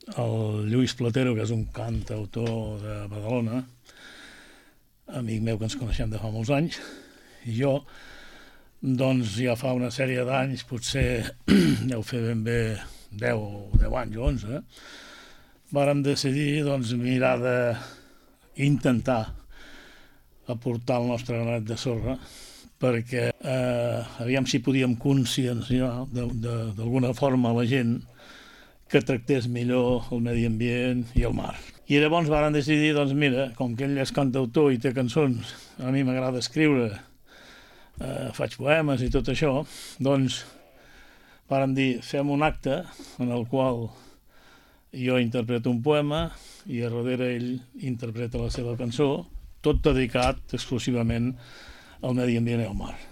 el Lluís Platero, que és un cantautor de Badalona, amic meu que ens coneixem de fa molts anys, i jo, doncs ja fa una sèrie d'anys, potser deu fer ben bé 10 anys o 11, vàrem decidir doncs, mirar d'intentar aportar el nostre granet de sorra perquè aviam si podíem conscienciar d'alguna forma la gent que tractés millor el medi ambient i el mar. I llavors vàrem decidir, doncs mira, com que ell és cantautor i té cançons, a mi m'agrada escriure, faig poemes i tot això, doncs vàrem dir, fem un acte en el qual jo interpreto un poema i a darrere ell interpreta la seva cançó, tot dedicat exclusivament al medi ambient i al mar.